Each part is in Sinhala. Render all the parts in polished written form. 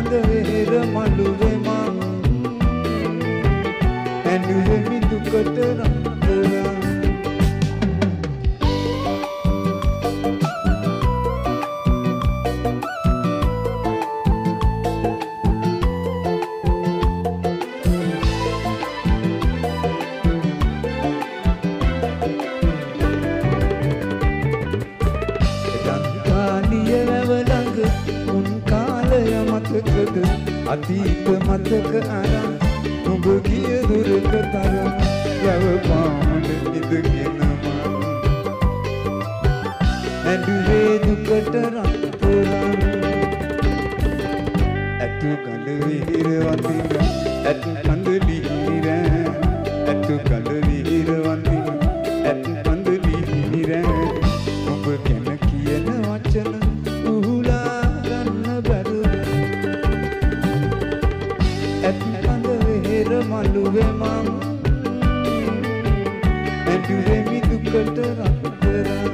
කඳ වෙහෙර මළුවේ මං ඇඬුවෙමි දුකට රත්තරන් අතීත මතක අරන් ඔබ ගිය දුරක තරම් යව පාමඩ ඉදගෙන මං ඇඬුවේ දුකට රත්තරන් ඇතු කඳ විහිර වඳින ඇතු කඳ ලිහිර ඇතු කඳ විහිර වඳින ඇතු කඳ ලිහිර ඔබ ගැන කියන වචන උහුලා ගන්න බැරුව මළුවේ මං ඇඬුවෙමි දුකට රත්තරන්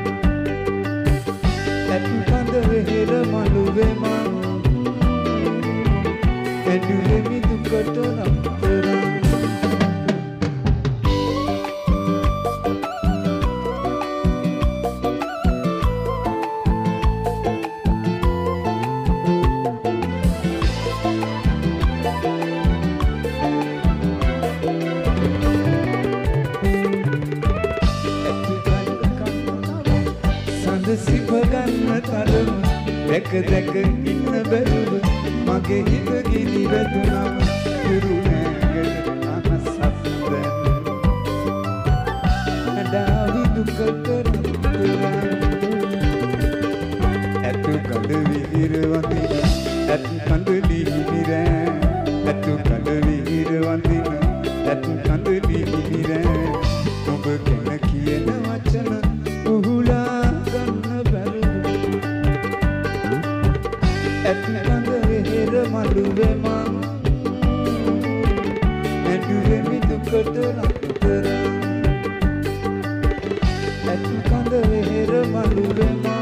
ඇතු කඳ වෙහෙර මළුවේ මං ඇඬුවෙමි දුකට රත්තරන් සිප ගන්න තරම දැක දැක ඉන්න බැරුව මගේ හිත ගිනි වැදුනම දුරු නැගල අහසක් දැන් අඩාවි දුකට රත්තරන් ඇතු කඳ විහිර වඳින ඇතු කඳ ලිහිර ඇතු කඳ විහිර වඳින ඇතු කඳ ලිහිර ඔබ ගැන කියන වචන උහුලා ඇතු කඳ වෙහෙර මළුවේ මං ඇඬුවෙමි දුකට රත්තරන් ඇතු කඳ වෙහෙර මළුවේ මං